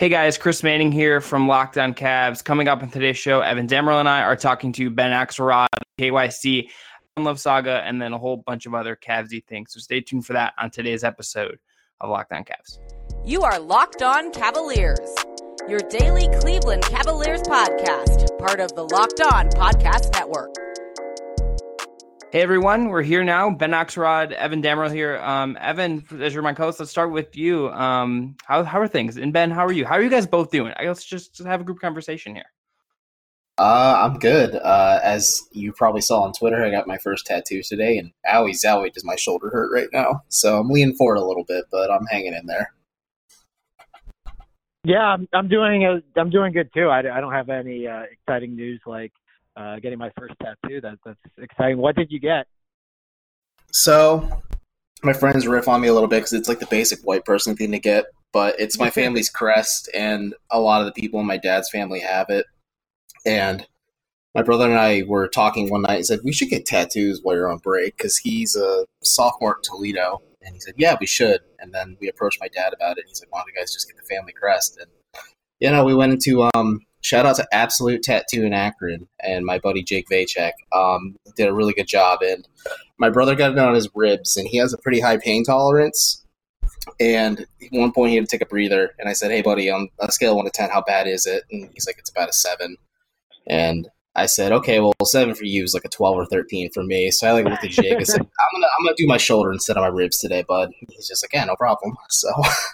Hey guys, Chris Manning here from Locked On Cavs. Coming up on today's show, Evan Dammerl and I are talking to Ben Axelrod, KYC, Love Saga, and then a whole bunch of other Cavsy things. So stay tuned for that on today's episode of Locked On Cavs. You are Locked On Cavaliers, your daily Cleveland Cavaliers podcast, part of the Locked On Podcast Network. Hey everyone, we're here now. Ben Axelrod, Evan Dammerl here. Evan, as you're my co-host, let's start with you. How are things? And Ben, how are you? How are you guys both doing? Let's just have a group conversation here. I'm good. As you probably saw on Twitter, I got my first tattoo today, and owie zowie, does my shoulder hurt right now. So I'm leaning forward a little bit, but I'm hanging in there. Yeah, I'm doing good too. I don't have any exciting news like getting my first tattoo. That's exciting. What did you get? So my friends riff on me a little bit because it's like the basic white person thing to get, but it's my family's crest, and a lot of the people in my dad's family have it. And my brother and I were talking one night and said, we should get tattoos while you're on break because he's a sophomore at Toledo. And he said, yeah, we should. And then we approached my dad about it. And he's like, why don't you guys just get the family crest? And, we went into shout out to Absolute Tattoo in Akron and my buddy Jake Vacek did a really good job. And my brother got it on his ribs, and he has a pretty high pain tolerance. And at one point he had to take a breather. And I said, hey, buddy, on a scale of 1 to 10, how bad is it? And he's like, it's about a 7. And I said, okay, well, 7 for you is like a 12 or 13 for me. So I looked at Jake and said, I'm gonna do my shoulder instead of my ribs today, bud. He's just like, yeah, no problem. So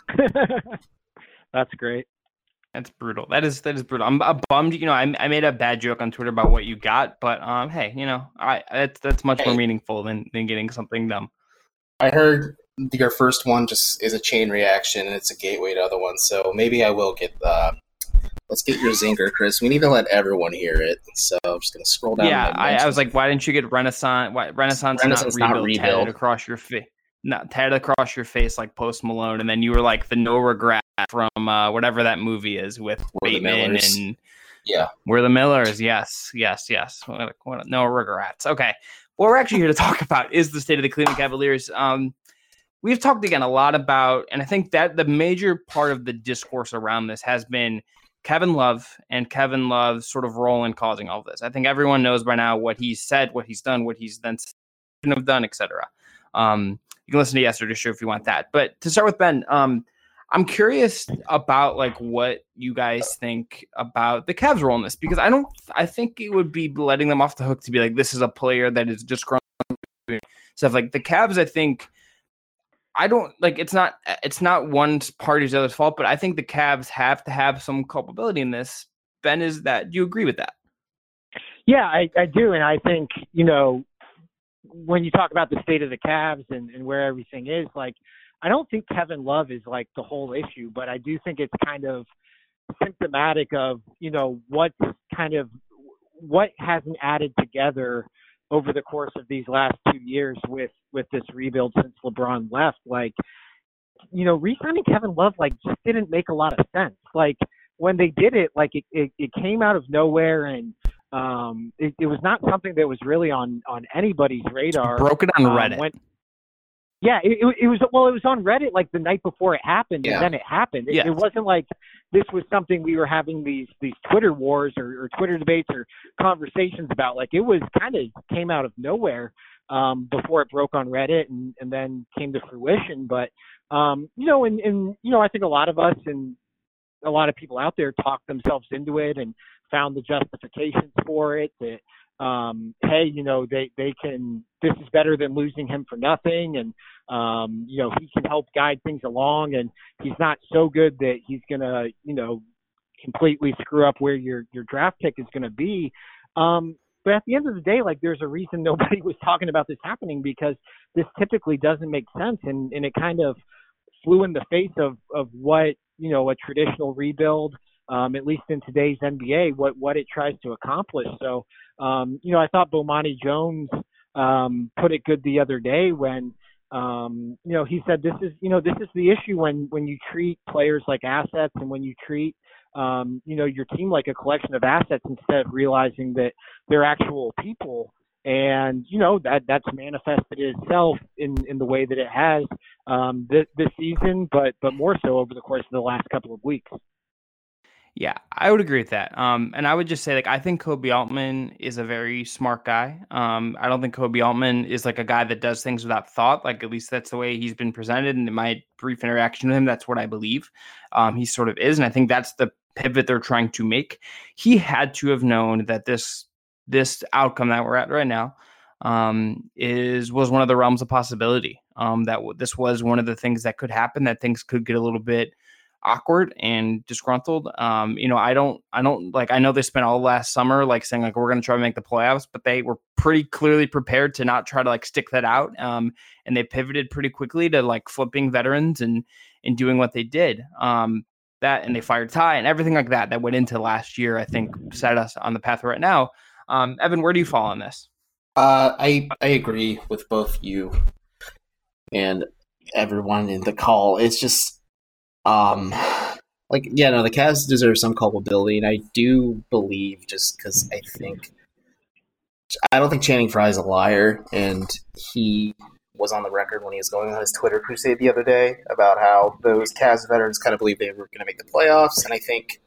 that's great. That's brutal. That is brutal. I'm bummed. I made a bad joke on Twitter about what you got, but hey, that's much more meaningful than getting something dumb. I heard your first one just is a chain reaction, and it's a gateway to other ones. So maybe I will get let's get your zinger, Chris. We need to let everyone hear it. So I'm just going to scroll down. Yeah, I was like, why didn't you get Renaissance? Why Renaissance not rebuild? Tatted across your face. Not tatted across your face like Post Malone. And then you were like the No Regret from whatever that movie is with Bateman and We're the Millers. Yes. What, no regrets. Okay. What we're actually here to talk about is the state of the Cleveland Cavaliers. We've talked again a lot about, and I think that the major part of the discourse around this has been Kevin Love and Kevin Love's sort of role in causing all of this. I think everyone knows by now what he's said, what he's done, what he's then shouldn't have done, etc. You can listen to yesterday's show if you want that. But to start with, Ben, I'm curious about like what you guys think about the Cavs' role in this, because I think it would be letting them off the hook to be like, this is a player that is just growing stuff. Like the Cavs, I think. I don't like it's not one party's other's fault, but I think the Cavs have to have some culpability in this. Ben, do you agree with that? Yeah, I do. And I think, when you talk about the state of the Cavs and where everything is, like, I don't think Kevin Love is like the whole issue, but I do think it's kind of symptomatic of, what hasn't added together over the course of these last 2 years with this rebuild since LeBron left. Like, re-signing Kevin Love, like, just didn't make a lot of sense. Like, when they did it, like, it came out of nowhere, and it was not something that was really on anybody's radar. Broke it on Reddit. It was on Reddit like the night before it happened, and then it happened. It wasn't like this was something we were having these Twitter wars or Twitter debates or conversations about. Like, it was kind of came out of nowhere before it broke on Reddit and then came to fruition. But I think a lot of us and a lot of people out there talked themselves into it and found the justifications for it that hey, they can, this is better than losing him for nothing. And, he can help guide things along, and he's not so good that he's going to, completely screw up where your draft pick is going to be. But at the end of the day, like, there's a reason nobody was talking about this happening, because this typically doesn't make sense. And it kind of flew in the face of what, a traditional rebuild, at least in today's NBA, what it tries to accomplish. So, I thought Bomani Jones put it good the other day when, he said this is the issue when you treat players like assets, and when you treat, your team like a collection of assets instead of realizing that they're actual people. And, that's manifested itself in the way that it has this season, but more so over the course of the last couple of weeks. Yeah, I would agree with that. And I would just say, like, I think Koby Altman is a very smart guy. I don't think Koby Altman is like a guy that does things without thought. Like, at least that's the way he's been presented. And in my brief interaction with him, that's what I believe. He sort of is. And I think that's the pivot they're trying to make. He had to have known that this outcome that we're at right now was one of the realms of possibility. This was one of the things that could happen, that things could get a little bit awkward and disgruntled. I know they spent all last summer like saying like we're going to try to make the playoffs, but they were pretty clearly prepared to not try to like stick that out. And they pivoted pretty quickly to like flipping veterans and doing what they did. And they fired Ty and everything like that went into last year, I think set us on the path right now. Evan, where do you fall on this? I agree with both you and everyone in the call. It's just the Cavs deserve some culpability, and I do believe, just because I don't think Channing Frye is a liar, and he was on the record when he was going on his Twitter crusade the other day about how those Cavs veterans kind of believed they were going to make the playoffs, and I think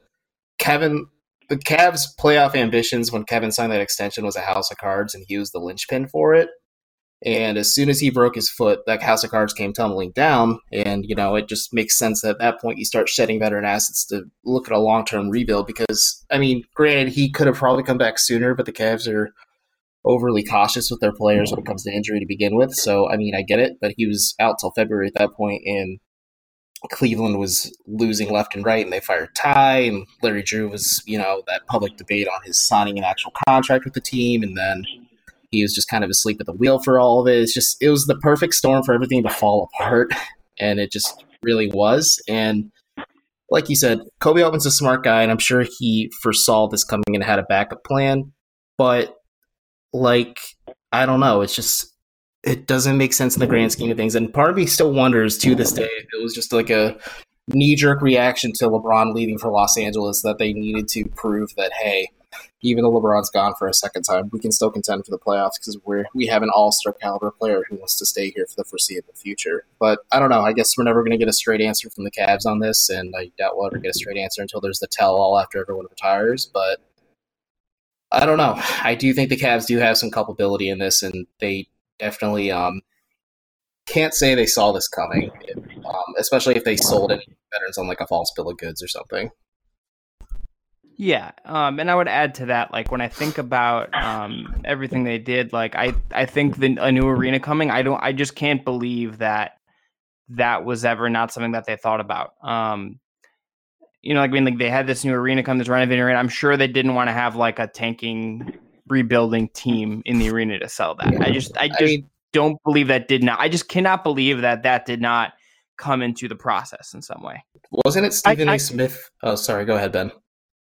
the Cavs' playoff ambitions when Kevin signed that extension was a house of cards, and he was the linchpin for it. And as soon as he broke his foot, that house of cards came tumbling down. And, it just makes sense that at that point you start shedding veteran assets to look at a long-term rebuild. Because, granted, he could have probably come back sooner, but the Cavs are overly cautious with their players when it comes to injury to begin with. So, I get it. But he was out till February at that point, and Cleveland was losing left and right, and they fired Ty, and Larry Drew was, that public debate on his signing an actual contract with the team, and then he was just kind of asleep at the wheel for all of it. It was the perfect storm for everything to fall apart, and it just really was. And like you said, Koby Altman's a smart guy, and I'm sure he foresaw this coming and had a backup plan. But, I don't know. It's just, it doesn't make sense in the grand scheme of things. And part of me still wonders to this day if it was just like a knee-jerk reaction to LeBron leaving for Los Angeles that they needed to prove that, hey, even though LeBron's gone for a second time, we can still contend for the playoffs because we have an all-star caliber player who wants to stay here for the foreseeable future. But I don't know. I guess we're never going to get a straight answer from the Cavs on this, and I doubt we'll ever get a straight answer until there's the tell-all after everyone retires. But I don't know. I do think the Cavs do have some culpability in this, and they definitely can't say they saw this coming, especially if they sold any veterans on like a false bill of goods or something. Yeah, and I would add to that, like when I think about everything they did, like I think a new arena coming, I just can't believe that was ever not something that they thought about. They had this new arena come, this renovating arena. I'm sure they didn't want to have like a tanking, rebuilding team in the arena to sell that. I just don't believe that did not. I just cannot believe that did not come into the process in some way. Wasn't it Stephen A. Smith? Oh, sorry. Go ahead, Ben.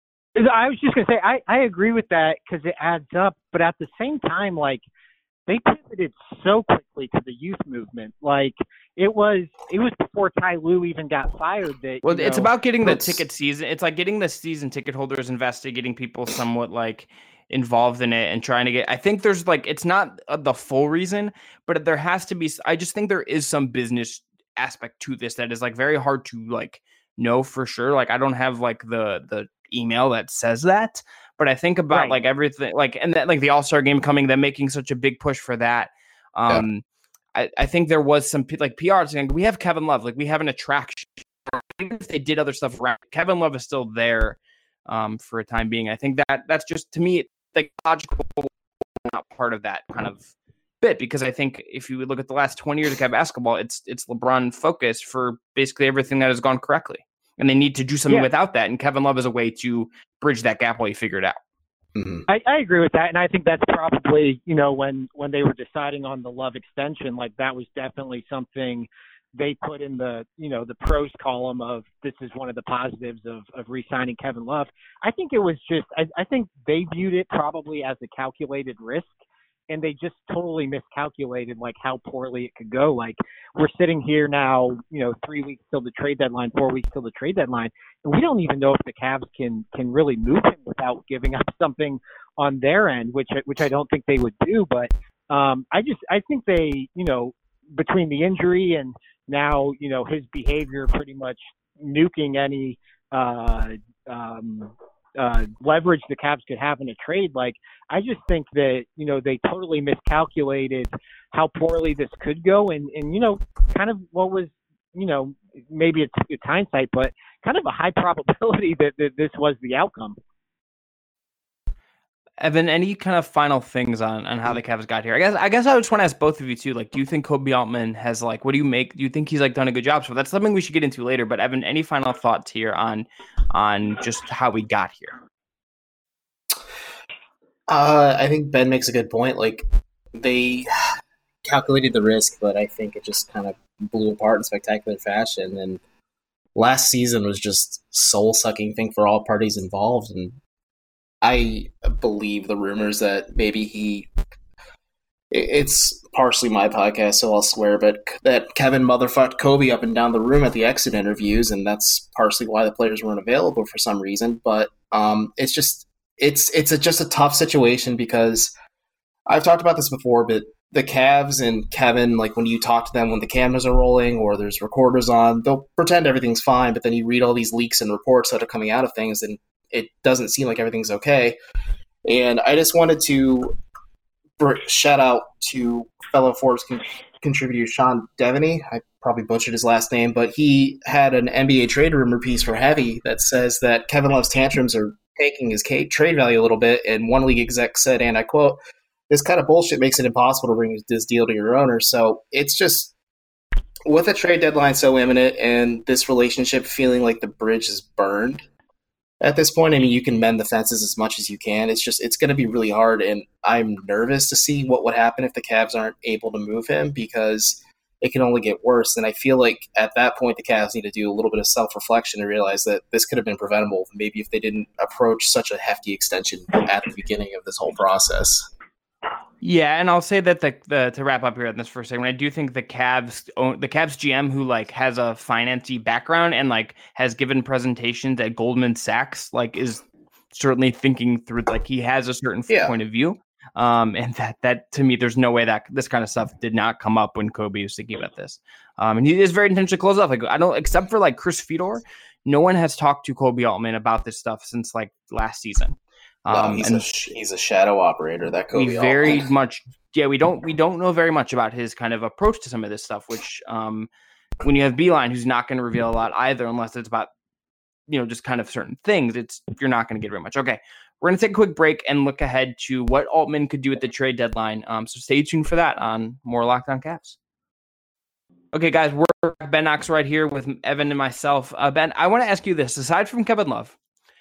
I was just going to say, I agree with that because it adds up. But at the same time, like, they pivoted so quickly to the youth movement. Like, it was before Ty Lue even got fired. It's about getting the ticket season. It's like getting the season ticket holders invested, getting people somewhat, like, involved in it and trying to get. I think there's, like, it's not the full reason, but there has to be. I just think there is some business aspect to this that is, like, very hard to, like, know for sure. Like, I don't have, like, the email that says that, but I think about like everything, like, and that, like, the All-Star game coming, them making such a big push for that. I think there was some like PR saying we have Kevin Love, like we have an attraction. Even if they did other stuff around, Kevin Love is still there for a time being. I think that's just, to me, like, logical, not part of that kind of bit, because I think if you look at the last 20 years of Cavs basketball, it's LeBron focused for basically everything that has gone correctly. And they need to do something without that. And Kevin Love is a way to bridge that gap while you figure it out. Mm-hmm. I agree with that. And I think that's probably, when they were deciding on the Love extension, like, that was definitely something they put in the, the pros column of this is one of the positives of re-signing Kevin Love. I think it was just, I think they viewed it probably as a calculated risk. And they just totally miscalculated, like, how poorly it could go. Like, we're sitting here now, 3 weeks till the trade deadline, 4 weeks till the trade deadline, and we don't even know if the Cavs can really move him without giving up something on their end, which I don't think they would do. But I think they, between the injury and now, his behavior pretty much nuking any leverage the Cavs could have in a trade. Like, I just think that, they totally miscalculated how poorly this could go. And kind of what was, maybe it's hindsight, but kind of a high probability that this was the outcome. Evan, any kind of final things on how the Cavs got here? I guess I just want to ask both of you too. Like, do you think Koby Altman has what do you make? Do you think he's done a good job? So that's something we should get into later. But Evan, any final thoughts here on just how we got here? I think Ben makes a good point. Like, they calculated the risk, but I think it just kind of blew apart in spectacular fashion. And last season was just soul-sucking thing for all parties involved. And I believe the rumors that maybe it's partially my podcast, so I'll swear, but that Kevin motherfucked Kobe up and down the room at the exit interviews, and that's partially why the players weren't available for some reason. But it's just a tough situation because I've talked about this before, but the Cavs and Kevin, like when you talk to them when the cameras are rolling or there's recorders on, they'll pretend everything's fine, but then you read all these leaks and reports that are coming out of things, and it doesn't seem like everything's okay. And I just wanted to shout out to fellow Forbes contributor Sean Devaney. I probably butchered his last name, but he had an NBA trade rumor piece for Heavy that says that Kevin Love's tantrums are taking his trade value a little bit, and one league exec said, and I quote, "This kind of bullshit makes it impossible to bring this deal to your owner." So it's just, with a trade deadline so imminent and this relationship feeling like the bridge is burned at this point, I mean, you can mend the fences as much as you can. It's going to be really hard, and I'm nervous to see what would happen if the Cavs aren't able to move him, because it can only get worse. And I feel like at that point, the Cavs need to do a little bit of self-reflection and realize that this could have been preventable, maybe if they didn't approach such a hefty extension at the beginning of this whole process. Yeah, and I'll say that to wrap up here on this for a second, I do think the Cavs GM, who has a financey background and has given presentations at Goldman Sachs, is certainly thinking through, he has a certain point of view. And that to me, there's no way that this kind of stuff did not come up when Kobe was thinking about this. And he is very intentionally closed off. I don't, except for Chris Fedor, no one has talked to Koby Altman about this stuff since last season. He's a shadow operator. That Kobe we very much, we don't know very much about his kind of approach to some of this stuff. Which, when you have Beeline, who's not going to reveal a lot either, unless it's about just kind of certain things, you're not going to get very much. Okay, we're going to take a quick break and look ahead to what Altman could do at the trade deadline. So stay tuned for that on more Locked On Cavs. Okay, guys, we're Ben Knox right here with Evan and myself. Ben, I want to ask you this: aside from Kevin Love,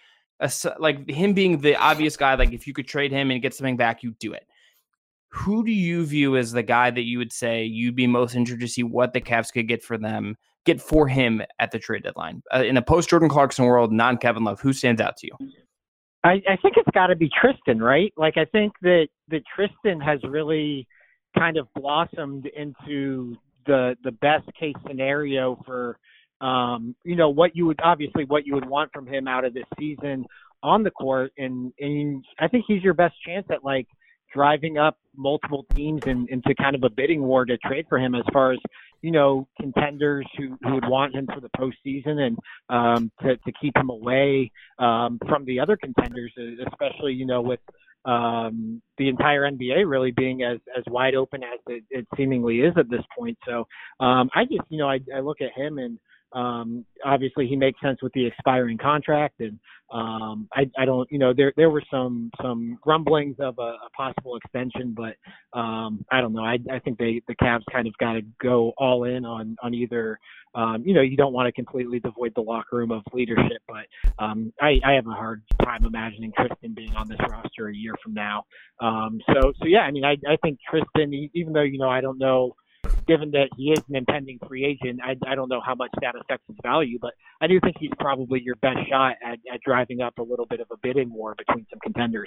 him being the obvious guy, if you could trade him and get something back, you do it. Who do you view as the guy that you would say you'd be most interested to see what the Cavs could get for him at the trade deadline? In a post-Jordan Clarkson world, non-Kevin Love, who stands out to you? I think it's got to be Tristan, right? I think that Tristan has really kind of blossomed into the best case scenario for what you would want from him out of this season on the court. And I think he's your best chance at driving up multiple teams into kind of a bidding war to trade for him, as far as, contenders who would want him for the postseason, and to keep him away from the other contenders, especially, with the entire NBA really being as wide open as it seemingly is at this point. So I just, I look at him, and obviously he makes sense with the expiring contract, and I don't, there were some grumblings of a possible extension, but I don't know. I think the Cavs kind of got to go all in on either. You don't want to completely devoid the locker room of leadership, but I have a hard time imagining Tristan being on this roster a year from now. So yeah, I mean, I think Tristan, even though, I don't know, given that he is an impending free agent, I don't know how much that affects his value, but I do think he's probably your best shot at driving up a little bit of a bidding war between some contenders.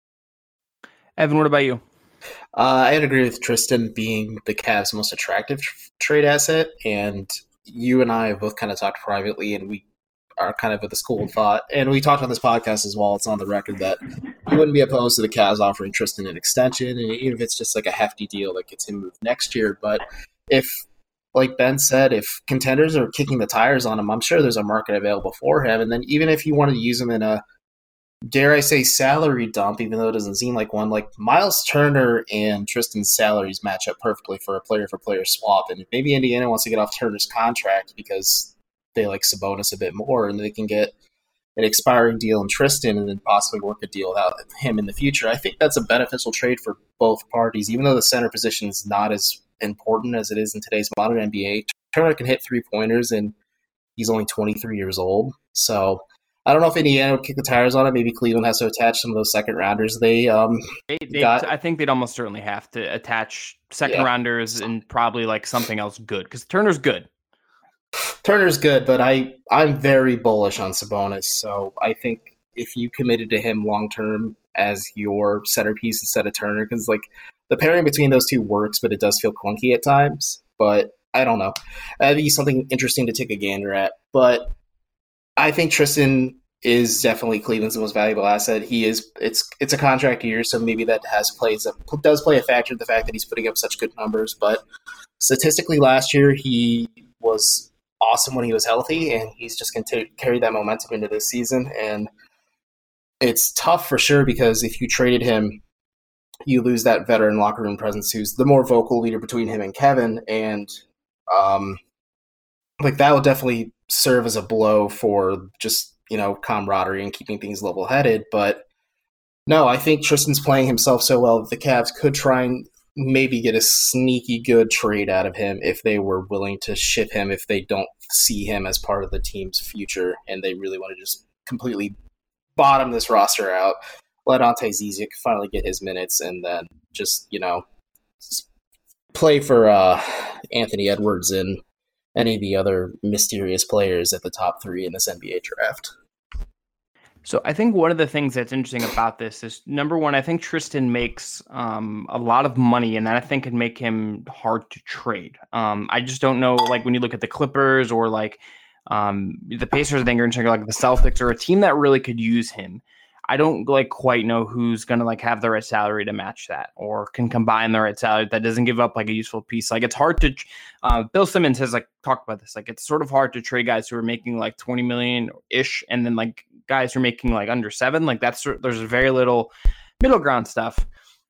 Evan, what about you? I'd agree with Tristan being the Cavs' most attractive trade asset, and you and I have both kind of talked privately, and we are kind of of the school of thought, and we talked on this podcast as well, it's on the record, that you wouldn't be opposed to the Cavs offering Tristan an extension, and even if it's just a hefty deal that gets him moved next year. But if like Ben said, if contenders are kicking the tires on him, I'm sure there's a market available for him. And then even if you wanted to use him in a, dare I say, salary dump, even though it doesn't seem like one, like Miles Turner and Tristan's salaries match up perfectly for a player-for-player swap. And maybe Indiana wants to get off Turner's contract because they like Sabonis a bit more, and they can get an expiring deal in Tristan and then possibly work a deal without him in the future. I think that's a beneficial trade for both parties, even though the center position is not as important as it is in today's modern NBA. Turner can hit three-pointers, and he's only 23 years old. So I don't know if Indiana would kick the tires on it. Maybe Cleveland has to attach some of those second-rounders they got. I think they'd almost certainly have to attach second-rounders and probably like something else good, because Turner's good. Turner's good, but I'm very bullish on Sabonis. So I think if you committed to him long-term as your centerpiece instead of Turner, because like the pairing between those two works, but it does feel clunky at times. But I don't know. That'd be something interesting to take a gander at. But I think Tristan is definitely Cleveland's most valuable asset. He is. It's a contract year, so maybe that does play a factor in the fact that he's putting up such good numbers. But statistically, last year he was awesome when he was healthy, and he's just going to carry that momentum into this season. And it's tough for sure, because if you traded him, you lose that veteran locker room presence who's the more vocal leader between him and Kevin, and like that will definitely serve as a blow for just, camaraderie and keeping things level-headed. But no, I think Tristan's playing himself so well that the Cavs could try and maybe get a sneaky good trade out of him if they were willing to ship him, if they don't see him as part of the team's future and they really want to just completely bottom this roster out, let Ante Zizic finally get his minutes, and then just, play for Anthony Edwards and any of the other mysterious players at the top three in this NBA draft. So I think one of the things that's interesting about this is, number one, I think Tristan makes a lot of money, and that I think could make him hard to trade. I just don't know, like when you look at the Clippers or like the Pacers, I think are interesting, like the Celtics, or a team that really could use him. I don't quite know who's going to have the right salary to match that, or can combine the right salary that doesn't give up a useful piece. It's hard to, Bill Simmons has talked about this. It's sort of hard to trade guys who are making 20 million ish. And then guys who are making under 7, there's very little middle ground stuff.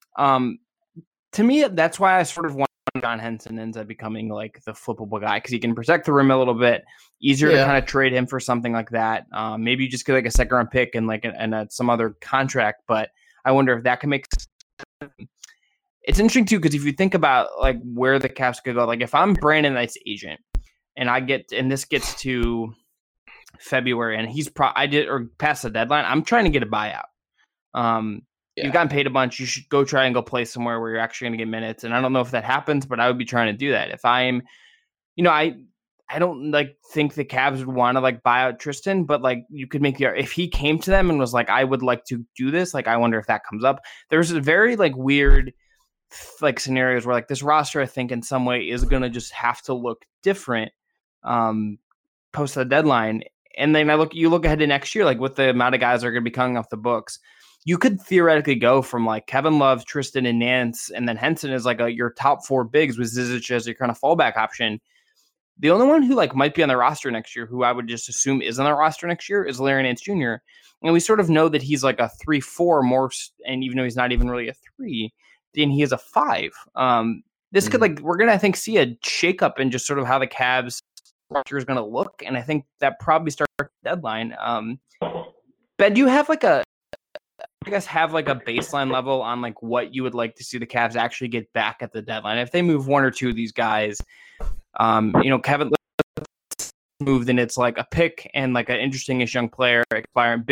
To me, that's why I sort of want John Henson ends up becoming the flippable guy, because he can protect the rim a little bit. Easier to kind of trade him for something like that. Maybe you just get a second round pick and some other contract. But I wonder if that can make sense. It's interesting too, because if you think about where the Cavs could go, if I'm Brandon Knight's agent and this gets to February and he's past the deadline, I'm trying to get a buyout. You've gotten paid a bunch. You should go try and go play somewhere where you're actually going to get minutes. And I don't know if that happens, but I would be trying to do that. If I'm, I don't think the Cavs would want to buy out Tristan, but you could make if he came to them and was I would like to do this. I wonder if that comes up. There's a very weird scenarios where this roster, I think in some way is going to just have to look different post the deadline. And then you look ahead to next year, with the amount of guys that are going to be coming off the books. You could theoretically go from Kevin Love, Tristan, and Nance, and then Henson is your top 4 bigs with Zizic as your kind of fallback option. The only one who might be on the roster next year, who I would just assume is on the roster next year, is Larry Nance Jr. And we sort of know that he's a 3-4 more, and even though he's not even really a 3, then he is a 5. This could we're gonna, I think, see a shakeup in just sort of how the Cavs roster is gonna look, and I think that probably starts at the deadline. Ben, do you have a baseline level on what you would like to see the Cavs actually get back at the deadline? If they move 1 or 2 of these guys, Kevin moved and it's a pick and an interesting-ish young player expiring,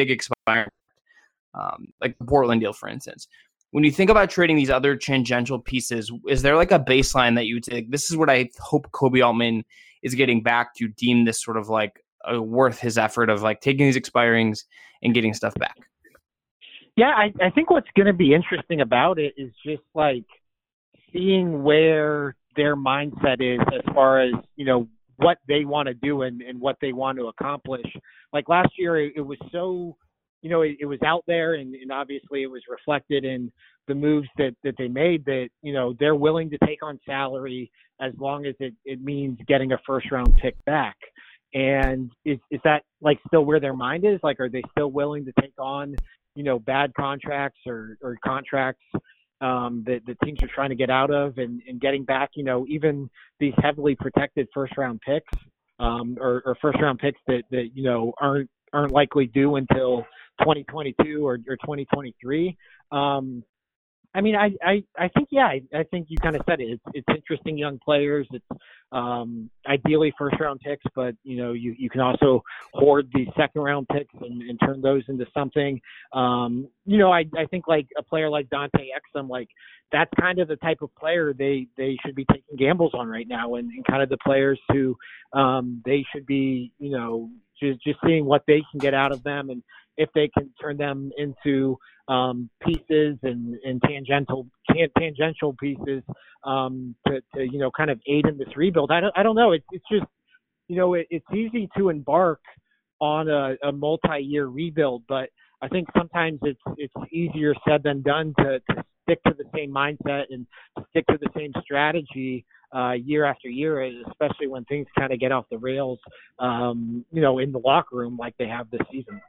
the Portland deal, for instance. When you think about trading these other tangential pieces, is there a baseline that you would say, this is what I hope Koby Altman is getting back to deem this sort of worth his effort of taking these expirings and getting stuff back? Yeah, I think what's going to be interesting about it is just seeing where their mindset is as far as, what they want to do and what they want to accomplish. Last year, it was so it was out there, and obviously it was reflected in the moves that they made, that, they're willing to take on salary as long as it means getting a first round pick back. And is that like still where their mind is? Like, are they still willing to take on, bad contracts or contracts that the teams are trying to get out of, and getting back, even these heavily protected first round picks, or first round picks that aren't likely due until 2022 or 2023. I mean, I think, I think you kind of said it. It's interesting young players. It's ideally first round picks, but you can also hoard these second round picks and turn those into something. I think like a player like Dante Exum, like that's kind of the type of player they should be taking gambles on right now, and kind of the players who they should be just seeing what they can get out of them, and if they can turn them into pieces and tangential pieces to kind of aid in this rebuild. I don't know. It's just it's easy to embark on a multi-year rebuild, but I think sometimes it's easier said than done to stick to the same mindset and to stick to the same strategy year after year, especially when things kind of get off the rails, in the locker room like they have this season.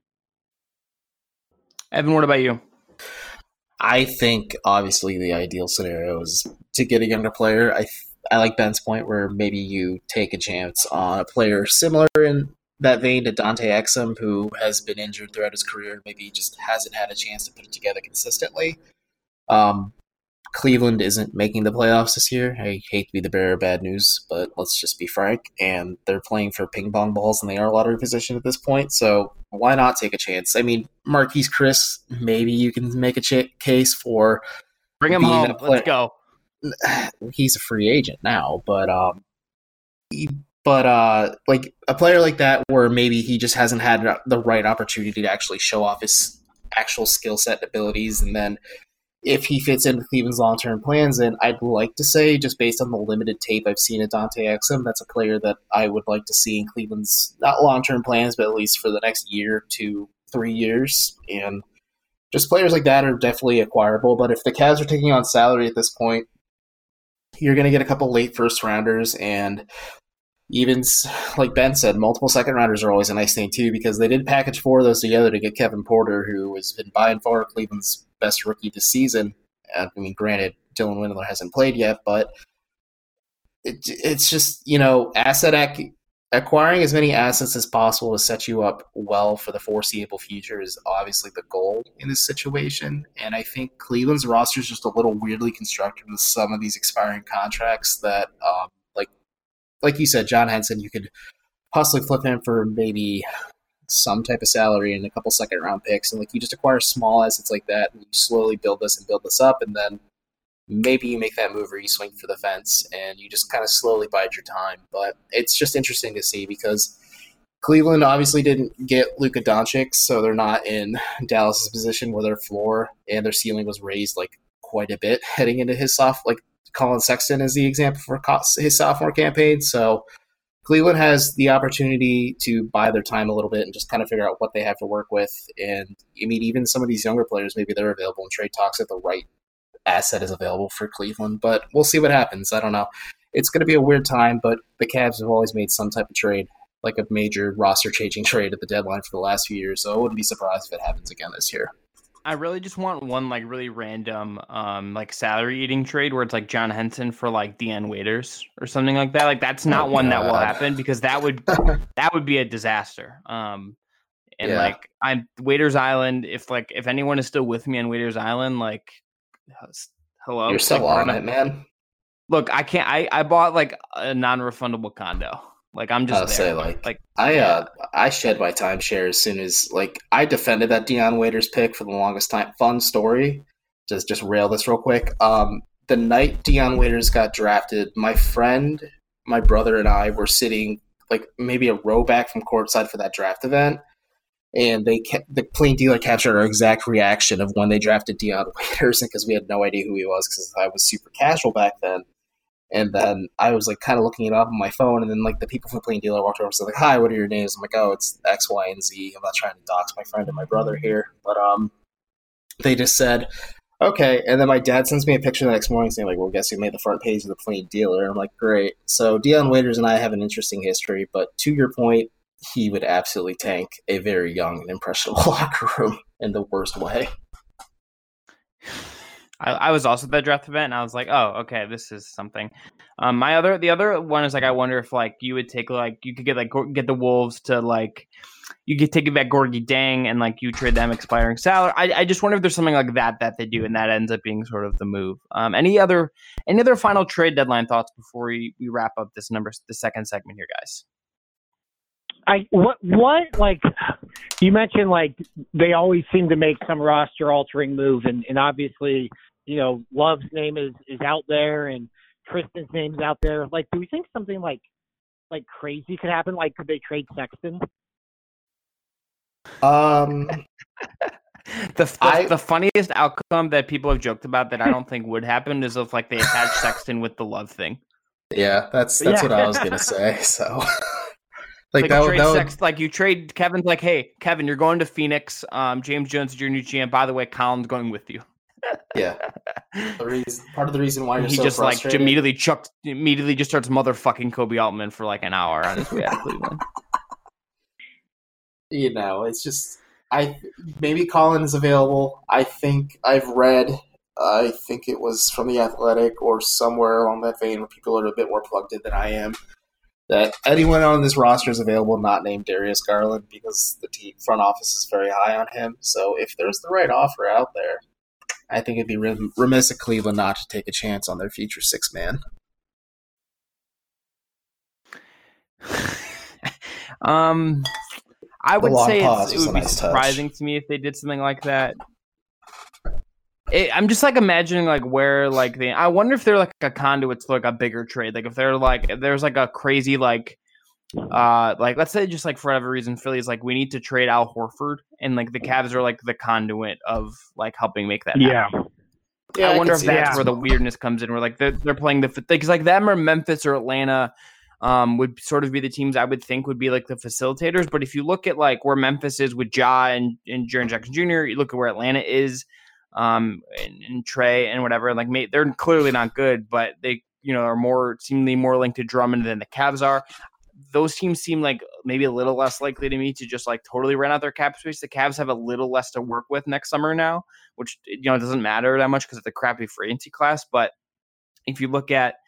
Evan, what about you? I think obviously the ideal scenario is to get a younger player. I like Ben's point where maybe you take a chance on a player similar in that vein to Dante Exum, who has been injured throughout his career. Maybe he just hasn't had a chance to put it together consistently. Cleveland isn't making the playoffs this year. I hate to be the bearer of bad news, but let's just be frank. And they're playing for ping pong balls in the air lottery position at this point. So why not take a chance? I mean, Marquise Chris, maybe you can make a case for bring him home. Let's go. He's a free agent now, but like a player like that, where maybe he just hasn't had the right opportunity to actually show off his actual skill set and abilities, and then if he fits into Cleveland's long-term plans, then I'd like to say, just based on the limited tape I've seen of Dante Exum, that's a player that I would like to see in Cleveland's, not long-term plans, but at least for the next year to 3 years. And just players like that are definitely acquirable. But if the Cavs are taking on salary at this point, you're going to get a couple late first-rounders, and even, like Ben said, multiple second-rounders are always a nice thing, too, because they did package 4 of those together to get Kevin Porter, who has been by and far Cleveland's best rookie this season. I mean, granted, Dylan Windler hasn't played yet, but it's just, acquiring as many assets as possible to set you up well for the foreseeable future is obviously the goal in this situation. And I think Cleveland's roster is just a little weirdly constructed with some of these expiring contracts that, like you said, John Henson, you could possibly flip him for maybe some type of salary and a couple second round picks, and like you just acquire small assets like that, and you slowly build this up, and then maybe you make that move or you swing for the fence and you just kind of slowly bide your time. But it's just interesting to see, because Cleveland obviously didn't get Luka Doncic, so they're not in Dallas's position where their floor and their ceiling was raised like quite a bit heading into his Colin Sexton is the example for his sophomore campaign. So Cleveland has the opportunity to buy their time a little bit and just kind of figure out what they have to work with. And I mean, even some of these younger players, maybe they're available in trade talks if the right asset is available for Cleveland. But we'll see what happens. I don't know. It's going to be a weird time, but the Cavs have always made some type of trade, like a major roster-changing trade at the deadline for the last few years. So I wouldn't be surprised if it happens again this year. I really just want one really random salary eating trade where it's like John Henson for like Dion Waiters or something like that. Like that's not one that will happen, because that would be a disaster. I'm Waiters Island. If anyone is still with me on Waiters Island, like hello, you're still on it, man. Look, I can't. I bought like a non-refundable condo. Like I'm just I shed my timeshare as soon as I defended that Dion Waiters pick for the longest time. Fun story. Just rail this real quick. The night Dion Waiters got drafted, my friend, my brother, and I were sitting maybe a row back from courtside for that draft event, and the Plain Dealer captured our exact reaction of when they drafted Dion Waiters, because we had no idea who he was, because I was super casual back then. And then I was like kind of looking it up on my phone, and then like the people from Plain Dealer walked over and said like, "Hi, what are your names?" I'm like, "Oh, it's X, Y, and Z." I'm not trying to dox my friend and my brother here, but they just said, "Okay." And then my dad sends me a picture the next morning saying like, "Well, guess who made the front page of the Plain Dealer?" And I'm like, "Great." So Dion Waiters and I have an interesting history, but to your point, he would absolutely tank a very young and impressionable locker room in the worst way. I was also at that draft event, and I was like, "Oh, okay, this is something." The other one is like, I wonder if like you would take like you could get the Wolves to like you could take it back Gorgie Dang and like you trade them expiring salary. I just wonder if there's something like that they do, and that ends up being sort of the move. Any other final trade deadline thoughts before we wrap up the second segment here, guys? What like you mentioned, like they always seem to make some roster altering move, and obviously, you know, Love's name is out there and Tristan's name is out there. Like, do we think something like crazy could happen? Like, could they trade Sexton? The funniest outcome that people have joked about that I don't think would happen is if like they attach Sexton with the Love thing. Yeah, that's what I was gonna say. So. Like you trade Kevin's like, "Hey, Kevin, you're going to Phoenix. James Jones is your new GM. By the way, Colin's going with you." Yeah. Part of the reason why you're he so just frustrated. Like immediately just starts motherfucking Kobe Altman for like an hour on his way out of Cleveland. You know, it's just maybe Colin is available. I think I've read. I think it was from The Athletic or somewhere along that vein where people are a bit more plugged in than I am, that anyone on this roster is available not named Darius Garland because the team front office is very high on him. So if there's the right offer out there, I think it'd be remiss of Cleveland not to take a chance on their future six man. I would say it would be surprising to me if they did something like that. I'm just like imagining like where like I wonder if they're like a conduit to like a bigger trade. Like if there's like a crazy like let's say just like for whatever reason Philly's like we need to trade Al Horford and like the Cavs are like the conduit of like helping make that happen. Yeah, I wonder if that's where the weirdness comes in. Where like they're playing because like them or Memphis or Atlanta would sort of be the teams I would think would be like the facilitators. But if you look at like where Memphis is with Ja and Jaren Jackson Jr., you look at where Atlanta is. And Trey and whatever, like they're clearly not good, but they, you know, are seemingly more linked to Drummond than the Cavs are. Those teams seem like maybe a little less likely to me to just like totally run out their cap space. The Cavs have a little less to work with next summer now, which, you know, doesn't matter that much because it's a crappy free agency class. But if you look at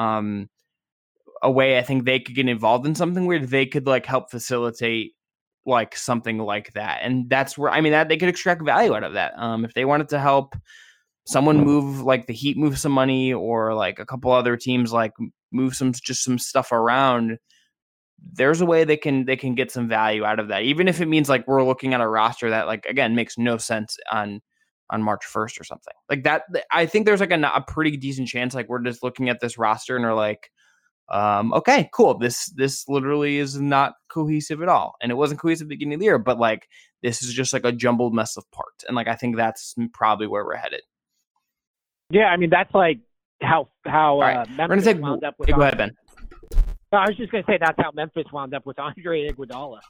a way I think they could get involved in something weird, they could like help facilitate like something like that. And that's where, I mean, that they could extract value out of that. If they wanted to help someone move, like the Heat move some money, or like a couple other teams like move some stuff around, there's a way they can get some value out of that. Even if it means like we're looking at a roster that like, again, makes no sense on March 1st or something like that. I think there's like a pretty decent chance like we're just looking at this roster and are like, okay, cool. This literally is not cohesive at all. And it wasn't cohesive at the beginning of the year, but like, this is just like a jumbled mess of parts. And like, I think that's probably where we're headed. Yeah. I mean, that's like how right. Memphis wound up with. Go ahead, Ben. No, I was just going to say that's how Memphis wound up with Andre Iguodala.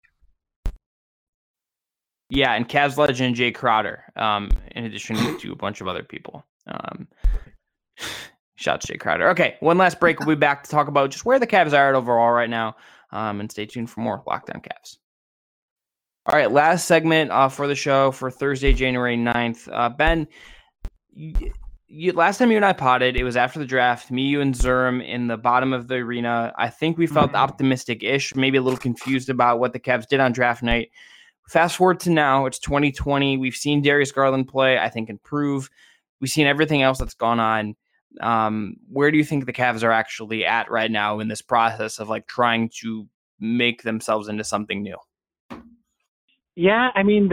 Yeah. And Cavs legend Jay Crowder, in addition to a bunch of other people. Shout out to Jay Crowder. Okay, one last break. We'll be back to talk about just where the Cavs are at overall right now. And stay tuned for more Locked On Cavs. All right, last segment for the show for Thursday, January 9th. Ben, last time you and I potted, it was after the draft. Me, you, and Zerm in the bottom of the arena. I think we felt optimistic-ish, maybe a little confused about what the Cavs did on draft night. Fast forward to now, it's 2020. We've seen Darius Garland play, I think, improve. We've seen everything else that's gone on. Where do you think the Cavs are actually at right now in this process of like trying to make themselves into something new? Yeah, I mean,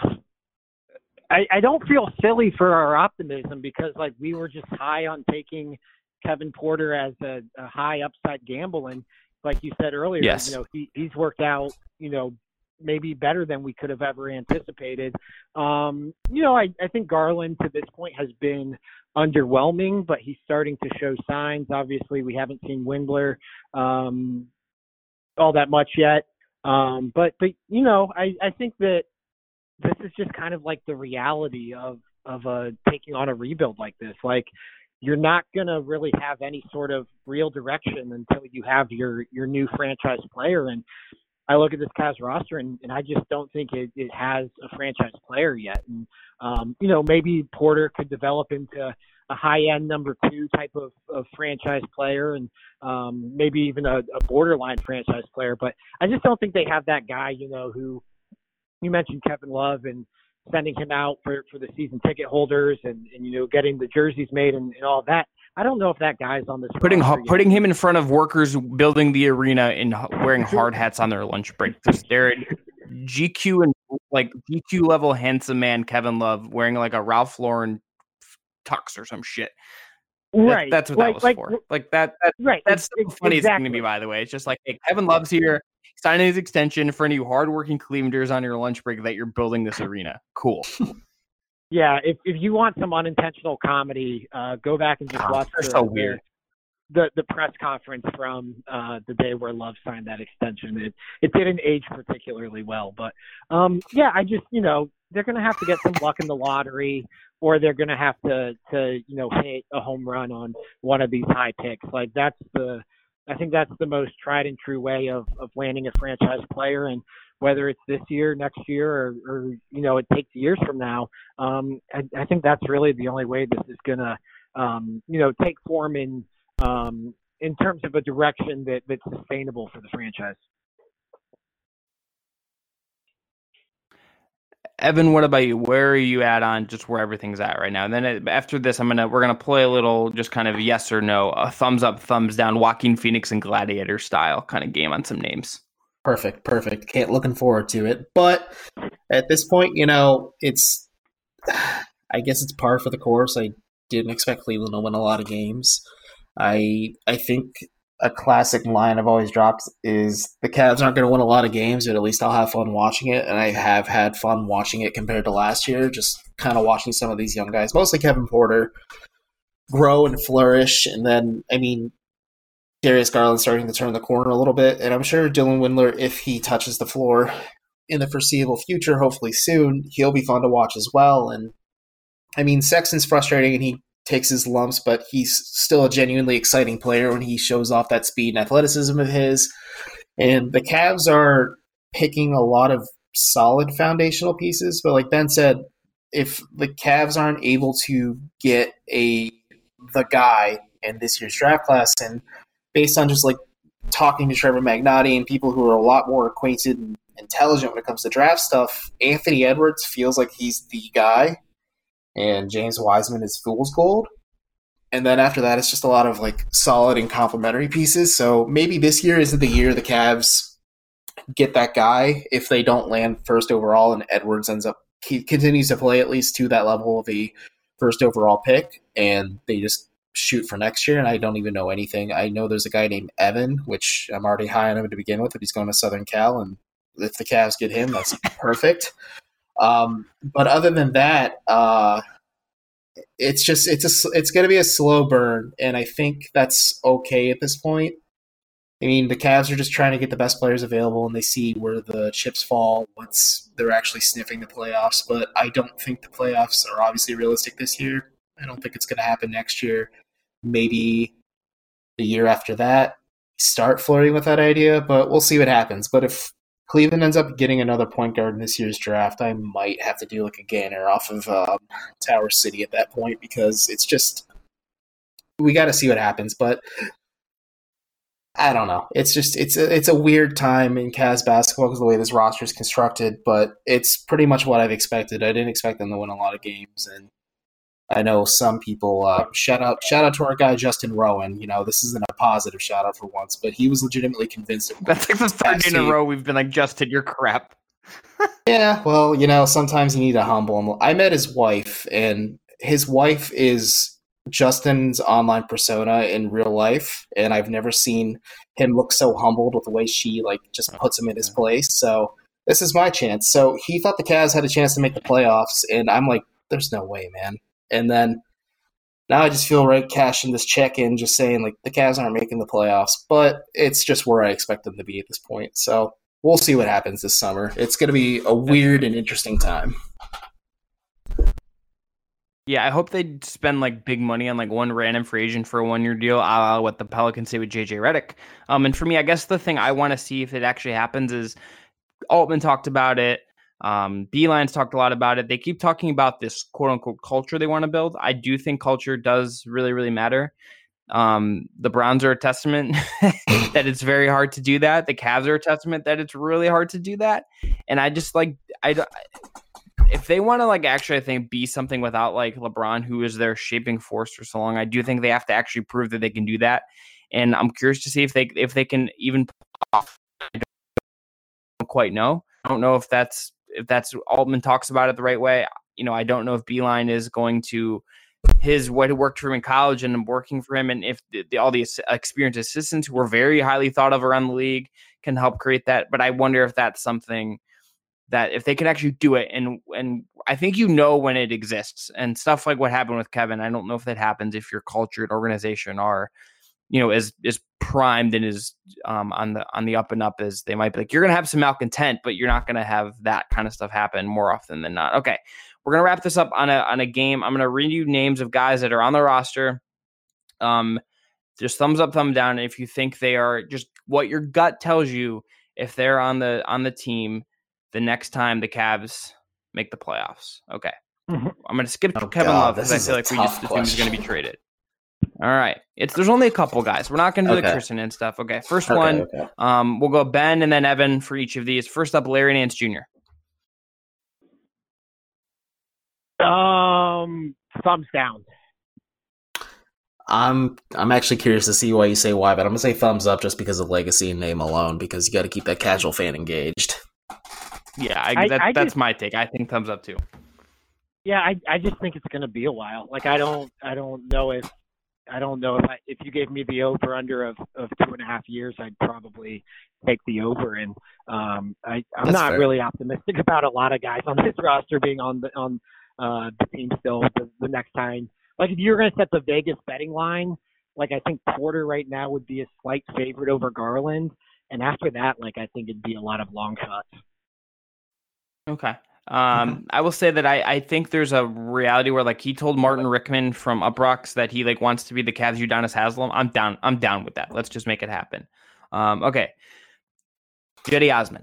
I don't feel silly for our optimism because like we were just high on taking Kevin Porter as a high upside gamble. And like you said earlier, yes, you know, he's worked out, you know, maybe better than we could have ever anticipated. You know, I think Garland to this point has been underwhelming, but he's starting to show signs. Obviously, we haven't seen Windler all that much yet. But you know, I think that this is just kind of like the reality of taking on a rebuild like this. Like, you're not going to really have any sort of real direction until you have your new franchise player. And I look at this Cavs roster and I just don't think it has a franchise player yet. And, you know, maybe Porter could develop into a high-end number 2 type of franchise player and maybe even a borderline franchise player. But I just don't think they have that guy, you know, who you mentioned Kevin Love and sending him out for the season ticket holders and you know, getting the jerseys made and all that. I don't know if that guy's on this. Putting him in front of workers building the arena and wearing hard hats on their lunch break. They're GQ and like GQ level handsome man Kevin Love wearing like a Ralph Lauren tux or some shit. Right. That's what that was for. Like that. Right. That's the funniest thing to me, by the way. It's just like, hey, Kevin Love's here, signing his extension for you hardworking Clevelanders on your lunch break that you're building this arena. Cool. Yeah. If you want some unintentional comedy, go back and just watch the press conference from the day where Love signed that extension. It didn't age particularly well, but yeah, I just, you know, they're going to have to get some luck in the lottery, or they're going to have to, you know, hit a home run on one of these high picks. Like I think that's the most tried and true way of landing a franchise player. And whether it's this year, next year, or you know, it takes years from now, I think that's really the only way this is going to, you know, take form in terms of a direction that's sustainable for the franchise. Evan, what about you? Where are you at on just where everything's at right now? And then after this, we're gonna play a little just kind of yes or no, a thumbs up, thumbs down, Joaquin Phoenix and Gladiator style kind of game on some names. Perfect. Looking forward to it. But at this point, you know, I guess it's par for the course. I didn't expect Cleveland to win a lot of games. I think a classic line I've always dropped is the Cavs aren't going to win a lot of games, but at least I'll have fun watching it. And I have had fun watching it compared to last year, just kind of watching some of these young guys, mostly Kevin Porter, grow and flourish. And then, I mean, Darius Garland starting to turn the corner a little bit. And I'm sure Dylan Windler, if he touches the floor in the foreseeable future, hopefully soon, he'll be fun to watch as well. And I mean, Sexton's frustrating and he takes his lumps, but he's still a genuinely exciting player when he shows off that speed and athleticism of his. And the Cavs are picking a lot of solid foundational pieces, but like Ben said, if the Cavs aren't able to get the guy in this year's draft class, and based on just like talking to Trevor Magnotti and people who are a lot more acquainted and intelligent when it comes to draft stuff, Anthony Edwards feels like he's the guy. And James Wiseman is fool's gold. And then after that, it's just a lot of like solid and complementary pieces. So maybe this year isn't the year the Cavs get that guy if they don't land first overall and Edwards continues to play at least to that level of a first overall pick, and they just shoot for next year. And I don't even know anything. I know there's a guy named Evan, which I'm already high on him to begin with, but he's going to Southern Cal, and if the Cavs get him, that's perfect. But other than that, it's going to be a slow burn, and I think that's okay at this point. I mean, the Cavs are just trying to get the best players available, and they see where the chips fall once they're actually sniffing the playoffs. But I don't think the playoffs are obviously realistic this year. I don't think it's going to happen next year. Maybe the year after that, start flirting with that idea, but we'll see what happens. But if Cleveland ends up getting another point guard in this year's draft, I might have to do like a Ganner off of Tower City at that point, because it's just, we got to see what happens. But I don't know. It's just, it's a weird time in Cavs basketball because of the way this roster is constructed, but it's pretty much what I've expected. I didn't expect them to win a lot of games, and I know some people shout out to our guy Justin Rowan. You know, this isn't a positive shout out for once, but he was legitimately convinced. That's like the third day in a row we've been like, Justin, you're crap. Yeah, well, you know, sometimes you need to humble him. I met his wife, and his wife is Justin's online persona in real life, and I've never seen him look so humbled with the way she like just puts him in his place. So this is my chance. So he thought the Cavs had a chance to make the playoffs, and I'm like, there's no way, man. And then now I just feel right cashing this check in, just saying like the Cavs aren't making the playoffs, but it's just where I expect them to be at this point. So we'll see what happens this summer. It's going to be a weird and interesting time. Yeah, I hope they spend like big money on like one random free agent for a 1-year deal, a la what the Pelicans say with JJ Redick. And for me, I guess the thing I want to see if it actually happens is Altman talked about it. Beeline's talked a lot about it. They keep talking about this quote unquote culture they want to build. I do think culture does really, really matter. The Browns are a testament that it's very hard to do that. The Cavs are a testament that it's really hard to do that. And I just like, if they want to like actually, I think, be something without like LeBron, who is their shaping force for so long, I do think they have to actually prove that they can do that. And I'm curious to see if they can even pull off. I don't quite know. I don't know if that's Altman talks about it the right way. You know, I don't know if Beilein is going to what worked for him in college and working for him, and if all the experienced assistants who were very highly thought of around the league can help create that. But I wonder if that's something that if they can actually do it, and I think when it exists, and stuff like what happened with Kevin. I don't know if that happens if your culture and organization are, is primed and is on the up and up as they might be. Like, you're gonna have some malcontent, but you're not gonna have that kind of stuff happen more often than not. Okay, we're gonna wrap this up on a game. I'm gonna read you names of guys that are on the roster. Just thumbs up, thumb down if you think they are, just what your gut tells you, if they're on the team the next time the Cavs make the playoffs. Okay. I'm going to skip Kevin Love because I feel like we just assume he's going to be traded. All right. There's only a couple guys. We're not going to do the Christian and stuff. Okay. First one, we'll go Ben and then Evan for each of these. First up, Larry Nance Jr. Thumbs down. I'm actually curious to see why you say why, but I'm going to say thumbs up just because of legacy and name alone, because you got to keep that casual fan engaged. Yeah, that's my take. I think thumbs up too. Yeah, I just think it's going to be a while. Like, I don't know if you gave me the over under of 2.5 years, I'd probably take the over. And I'm that's not fair. Really optimistic about a lot of guys on this roster being on the team still the next time. Like, if you're going to set the Vegas betting line, like, I think Porter right now would be a slight favorite over Garland. And after that, like, I think it'd be a lot of long shots. Okay. I will say that I think there's a reality where, like, he told Martin Rickman from Uproxx that he like wants to be the Cavs Udonis Haslem. I'm down with that. Let's just make it happen. Okay. Cedi Osman.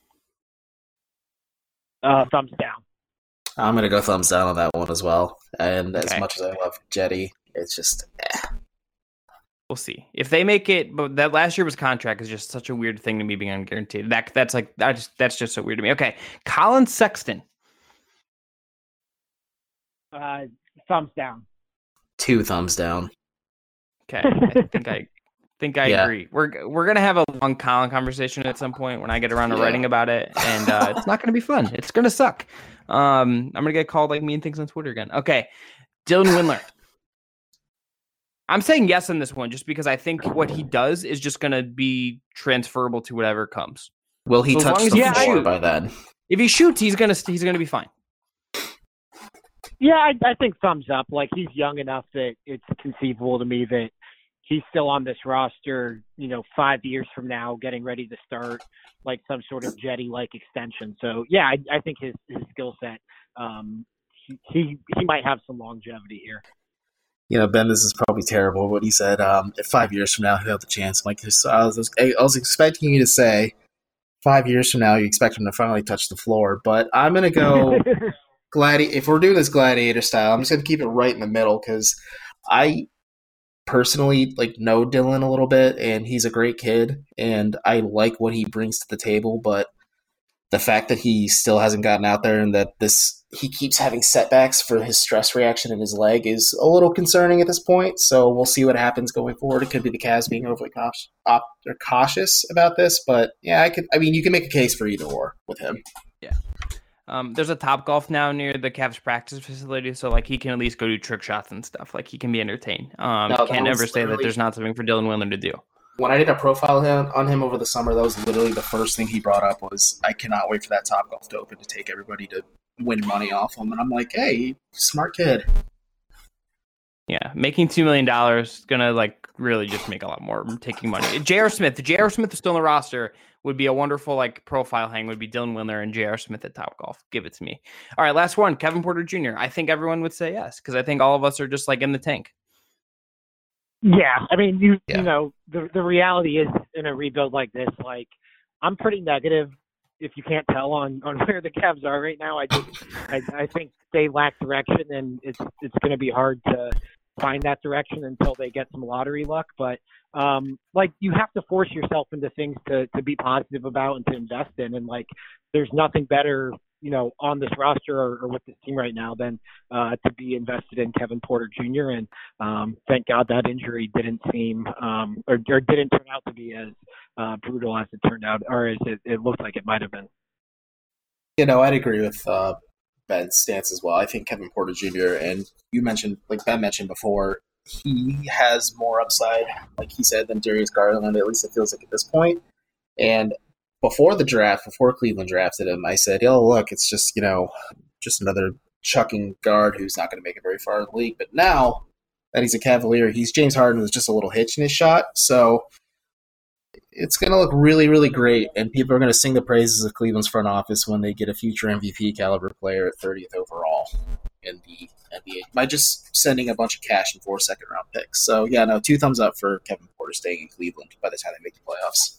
Thumbs down. I'm gonna go thumbs down on that one as well. And as much as I love Cedi, it's just We'll see if they make it. But that last year was contract is just such a weird thing to me, being unguaranteed. That's just so weird to me. Okay, Colin Sexton. Thumbs down. 2 thumbs down. Okay, I think I agree. We're gonna have a long Colin conversation at some point when I get around to writing about it, and it's not gonna be fun. It's gonna suck. I'm gonna get called like mean things on Twitter again. Okay, Dylan Windler. I'm saying yes on this one just because I think what he does is just going to be transferable to whatever comes. Will he touch the floor by then? If he shoots, he's going to be fine. Yeah, I think thumbs up. Like, he's young enough that it's conceivable to me that he's still on this roster, 5 years from now, getting ready to start like some sort of Jetty-like extension. So yeah, I think his skill set, he might have some longevity here. Ben, this is probably terrible, but he said if 5 years from now he'll have the chance. I'm like, I was expecting you to say 5 years from now you expect him to finally touch the floor, but I'm going to go if we're doing this gladiator style, I'm just going to keep it right in the middle because I personally know Dylan a little bit, and he's a great kid, and I like what he brings to the table, but the fact that he still hasn't gotten out there and that he keeps having setbacks for his stress reaction in his leg is a little concerning at this point. So we'll see what happens going forward. It could be the Cavs being overly cautious about this, but yeah, you can make a case for either or with him. Yeah. There's a Topgolf now near the Cavs practice facility, so he can at least go do trick shots and stuff. He can be entertained. Can't ever say that there's not something for Dylan Windler to do. When I did a profile on him over the summer, that was literally the first thing he brought up was, I cannot wait for that Topgolf to open to take everybody to win money off him. And I'm like, hey, smart kid. Yeah, making $2 million is gonna like really just make a lot more taking money. J.R. Smith, if J.R. Smith is still on the roster, would be a wonderful like profile hang. Would be Dylan Windler and J.R. Smith at Topgolf. Give it to me. All right, last one, Kevin Porter Jr. I think everyone would say yes because I think all of us are just like in the tank. Yeah, I mean, you know, the reality is in a rebuild like this, like I'm pretty negative. If you can't tell on where the Cavs are right now, I think they lack direction, and it's going to be hard to find that direction until they get some lottery luck. But like you have to force yourself into things to be positive about and to invest in, and like there's nothing better, you know, on this roster or with this team right now than to be invested in Kevin Porter Jr. And thank God that injury didn't seem or didn't turn out to be as brutal as it turned out, or as it looked like it might have been. You know, I'd agree with Ben's stance as well. I think Kevin Porter Jr. and you mentioned, like Ben mentioned before, he has more upside, like he said, than Darius Garland. At least it feels like at this point. And before the draft, before Cleveland drafted him, I said, "Oh, look, it's just, you know, just another chucking guard who's not going to make it very far in the league." But now that he's a Cavalier, he's James Harden with just a little hitch in his shot. So it's going to look really, really great, and people are going to sing the praises of Cleveland's front office when they get a future MVP caliber player at 30th overall in the NBA by just sending a bunch of cash and 4 second-round picks. So, yeah, no, 2 thumbs up for Kevin Porter staying in Cleveland by the time they make the playoffs.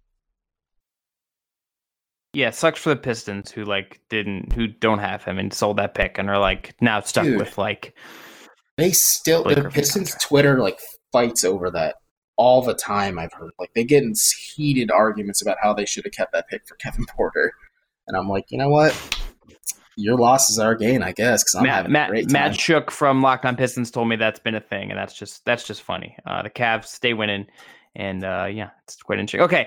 Yeah, it sucks for the Pistons who don't have him and sold that pick and are like now stuck with like they still the Pistons contract. Twitter like fights over that all the time. I've heard like they get in heated arguments about how they should have kept that pick for Kevin Porter, and I'm like, you know what, your loss is our gain, I guess. Because I'm having a great time. Matt Shook from Locked On Pistons told me that's been a thing, and that's just funny. The Cavs stay winning, and yeah, it's quite interesting. Okay.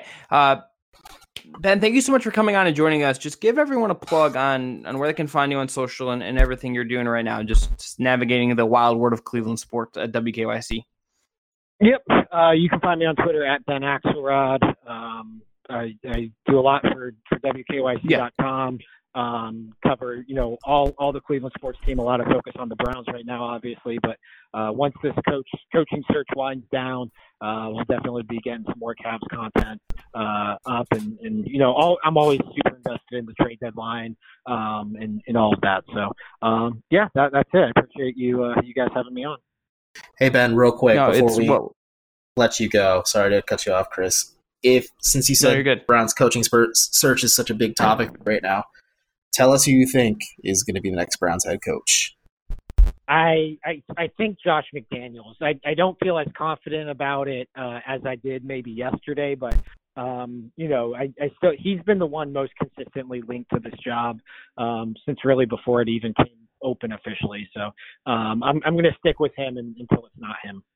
Ben, thank you so much for coming on and joining us. Just give everyone a plug on where they can find you on social and everything you're doing right now, just navigating the wild world of Cleveland sports at WKYC. Yep. You can find me on Twitter at Ben Axelrod. I do a lot for WKYC.com. Cover, you know, all the Cleveland sports team, a lot of focus on the Browns right now, obviously, but once this coaching search winds down, we'll definitely be getting some more Cavs content up, and you know, I'm always super invested in the trade deadline and all of that. So yeah, that's it. I appreciate you guys having me on. Hey Ben, real quick before we let you go, sorry to cut you off, Chris. Since you said Browns coaching search is such a big topic right now, tell us who you think is going to be the next Browns head coach. I think Josh McDaniels. I don't feel as confident about it as I did maybe yesterday, but you know, I still he's been the one most consistently linked to this job since really before it even came open officially. So I'm going to stick with him until it's not him.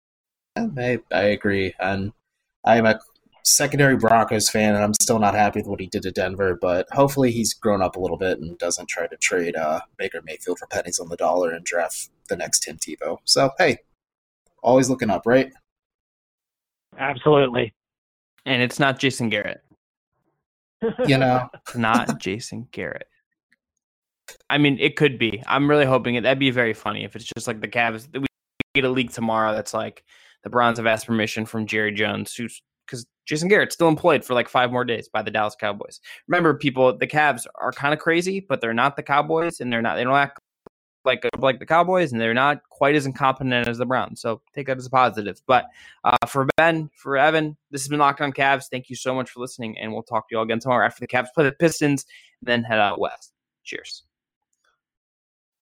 I agree, and I'm a secondary Broncos fan, and I'm still not happy with what he did to Denver, but hopefully he's grown up a little bit and doesn't try to trade Baker Mayfield for pennies on the dollar and draft the next Tim Tebow. So, hey, always looking up, right? Absolutely. And it's not Jason Garrett. You know? It's not Jason Garrett. I mean, it could be. I'm really hoping it. That'd be very funny if it's just like the Cavs. We get a leak tomorrow that's like the Browns have asked permission from Jerry Jones, because Jason Garrett's still employed for like 5 more days by the Dallas Cowboys. Remember, people, the Cavs are kind of crazy, but they're not the Cowboys, and they don't act like the Cowboys, and they're not quite as incompetent as the Browns. So take that as a positive. But for Ben, for Evan, this has been Locked On Cavs. Thank you so much for listening, and we'll talk to you all again tomorrow after the Cavs play the Pistons, and then head out west. Cheers.